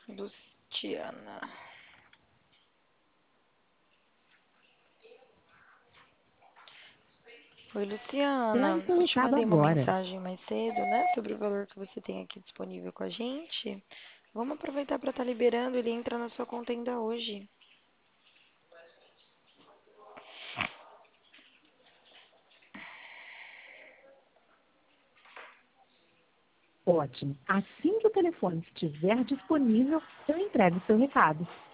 Luciana. Oi, Luciana. Grave seu Eu te recado mandei uma agora. mensagem mais cedo, né, sobre o valor que você tem aqui disponível com a gente. Vamos aproveitar para estar liberando, ele entra na sua conta ainda hoje. Ótimo. Assim que o telefone estiver disponível, eu entrego seu recado.